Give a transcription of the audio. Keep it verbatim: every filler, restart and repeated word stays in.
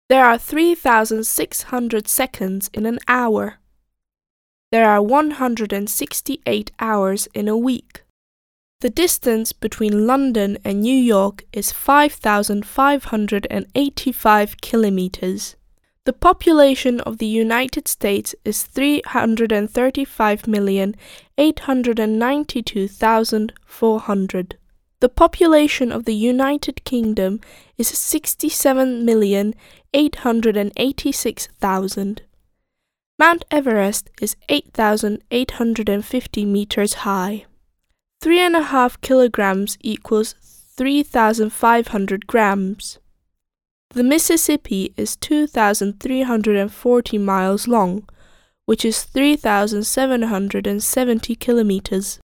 There are three thousand six hundred seconds in an hour. There are one hundred sixty-eight hours in a week. The distance between London and New York is five thousand five hundred eighty-five kilometers. The population of the United States is three hundred thirty-five million eight hundred ninety-two thousand four hundred. The population of the United Kingdom is sixty-seven million eight hundred eighty-six thousand. Mount Everest is eight thousand eight hundred fifty meters high. Three and a half kilograms equals three thousand five hundred grams. The Mississippi is two thousand three hundred forty miles long, which is three thousand seven hundred seventy kilometers.